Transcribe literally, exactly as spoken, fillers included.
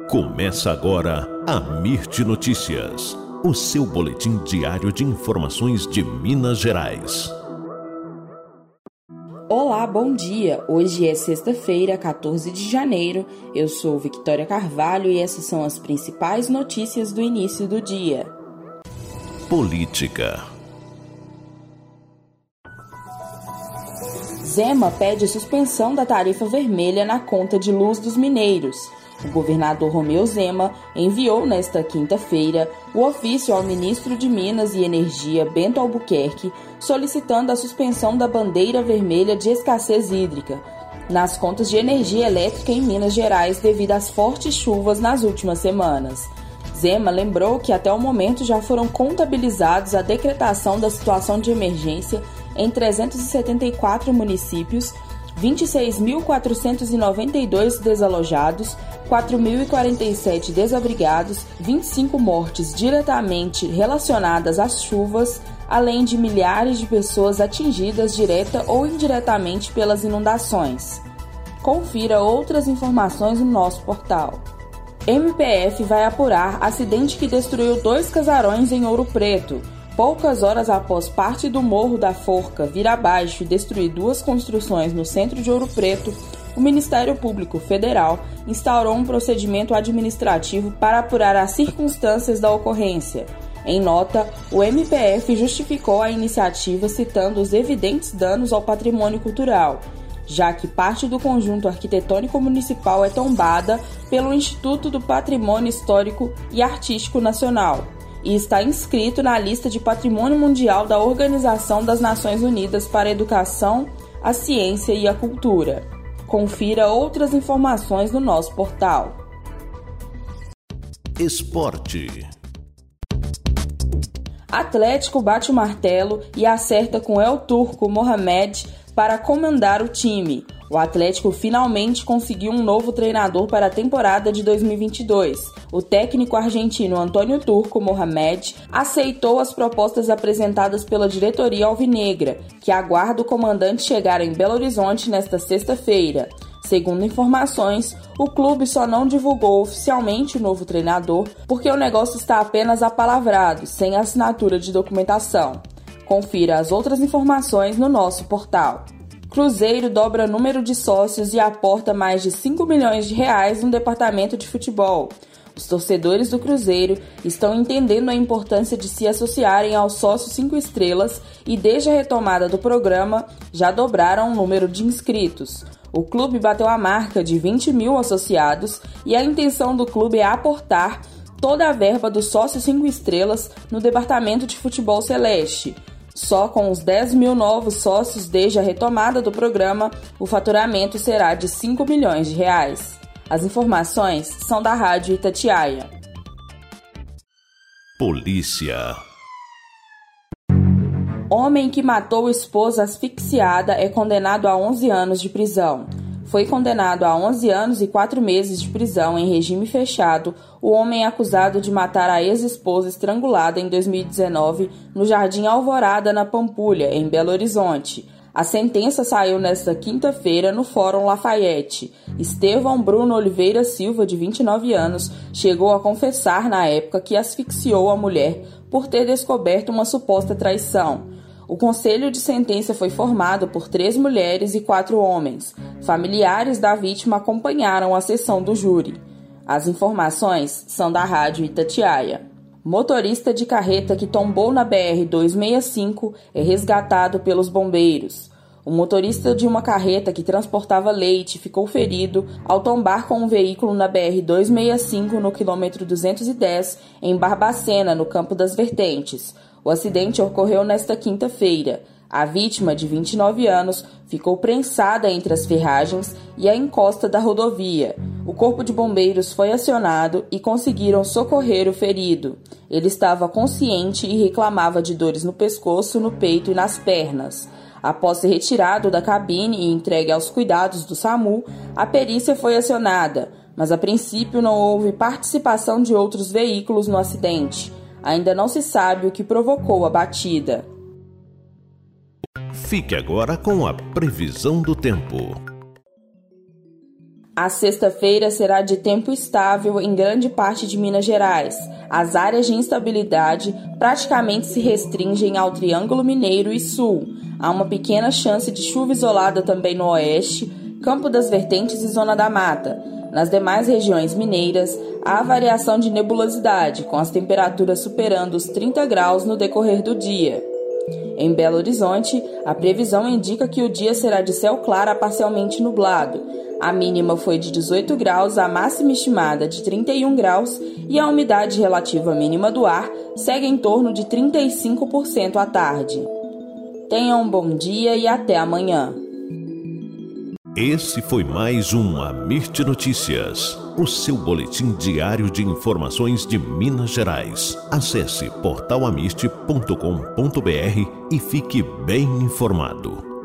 Começa agora a Mirte Notícias, o seu boletim diário de informações de Minas Gerais. Olá, bom dia! Hoje é sexta-feira, quatorze de janeiro. Eu sou Victoria Carvalho e essas são as principais notícias do início do dia. Política. Zema pede suspensão da tarifa vermelha na conta de luz dos mineiros. O governador Romeu Zema enviou nesta quinta-feira o ofício ao ministro de Minas e Energia, Bento Albuquerque, solicitando a suspensão da bandeira vermelha de escassez hídrica nas contas de energia elétrica em Minas Gerais devido às fortes chuvas nas últimas semanas. Zema lembrou que até o momento já foram contabilizados a decretação da situação de emergência em trezentos e setenta e quatro municípios, vinte e seis mil quatrocentos e noventa e dois desalojados, quatro mil e quarenta e sete desabrigados, vinte e cinco mortes diretamente relacionadas às chuvas, além de milhares de pessoas atingidas direta ou indiretamente pelas inundações. Confira outras informações no nosso portal. M P F vai apurar acidente que destruiu dois casarões em Ouro Preto. Poucas horas após parte do Morro da Forca vir abaixo e destruir duas construções no centro de Ouro Preto, o Ministério Público Federal instaurou um procedimento administrativo para apurar as circunstâncias da ocorrência. Em nota, o M P F justificou a iniciativa citando os evidentes danos ao patrimônio cultural, já que parte do conjunto arquitetônico municipal é tombada pelo Instituto do Patrimônio Histórico e Artístico Nacional e está inscrito na lista de Patrimônio Mundial da Organização das Nações Unidas para a Educação, a Ciência e a Cultura. Confira outras informações no nosso portal. Esporte. Atlético bate o martelo e acerta com El Turco Mohamed para comandar o time. O Atlético finalmente conseguiu um novo treinador para a temporada de dois mil e vinte e dois. O técnico argentino Antônio Turco Mohamed aceitou as propostas apresentadas pela diretoria alvinegra, que aguarda o comandante chegar em Belo Horizonte nesta sexta-feira. Segundo informações, o clube só não divulgou oficialmente o novo treinador porque o negócio está apenas apalavrado, sem assinatura de documentação. Confira as outras informações no nosso portal. Cruzeiro dobra número de sócios e aporta mais de cinco milhões de reais no departamento de futebol. Os torcedores do Cruzeiro estão entendendo a importância de se associarem ao sócio cinco estrelas e desde a retomada do programa já dobraram o número de inscritos. O clube bateu a marca de vinte mil associados e a intenção do clube é aportar toda a verba do sócio cinco estrelas no departamento de futebol celeste. Só com os dez mil novos sócios desde a retomada do programa, o faturamento será de cinco milhões de reais. As informações são da Rádio Itatiaia. Polícia. Homem que matou esposa asfixiada é condenado a onze anos de prisão. Foi condenado a onze anos e quatro meses de prisão em regime fechado o homem acusado de matar a ex-esposa estrangulada em dois mil e dezenove no Jardim Alvorada, na Pampulha, em Belo Horizonte. A sentença saiu nesta quinta-feira no Fórum Lafayette. Estevão Bruno Oliveira Silva, de vinte e nove anos, chegou a confessar na época que asfixiou a mulher por ter descoberto uma suposta traição. O conselho de sentença foi formado por três mulheres e quatro homens. Familiares da vítima acompanharam a sessão do júri. As informações são da Rádio Itatiaia. Motorista de carreta que tombou na B R duzentos e sessenta e cinco é resgatado pelos bombeiros. O motorista de uma carreta que transportava leite ficou ferido ao tombar com um veículo na B R duzentos e sessenta e cinco no quilômetro duzentos e dez, em Barbacena, no Campo das Vertentes. O acidente ocorreu nesta quinta-feira. A vítima, de vinte e nove anos, ficou prensada entre as ferragens e a encosta da rodovia. O corpo de bombeiros foi acionado e conseguiram socorrer o ferido. Ele estava consciente e reclamava de dores no pescoço, no peito e nas pernas. Após ser retirado da cabine e entregue aos cuidados do SAMU, a perícia foi acionada, mas a princípio não houve participação de outros veículos no acidente. Ainda não se sabe o que provocou a batida. Fique agora com a previsão do tempo. A sexta-feira será de tempo estável em grande parte de Minas Gerais. As áreas de instabilidade praticamente se restringem ao Triângulo Mineiro e Sul. Há uma pequena chance de chuva isolada também no oeste, Campo das Vertentes e Zona da Mata. Nas demais regiões mineiras, há variação de nebulosidade, com as temperaturas superando os trinta graus no decorrer do dia. Em Belo Horizonte, a previsão indica que o dia será de céu claro a parcialmente nublado. A mínima foi de dezoito graus, a máxima estimada de trinta e um graus e a umidade relativa mínima do ar segue em torno de trinta e cinco por cento à tarde. Tenham um bom dia e até amanhã. Esse foi mais um Amirte Notícias, o seu boletim diário de informações de Minas Gerais. Acesse portal amirte ponto com ponto br e fique bem informado.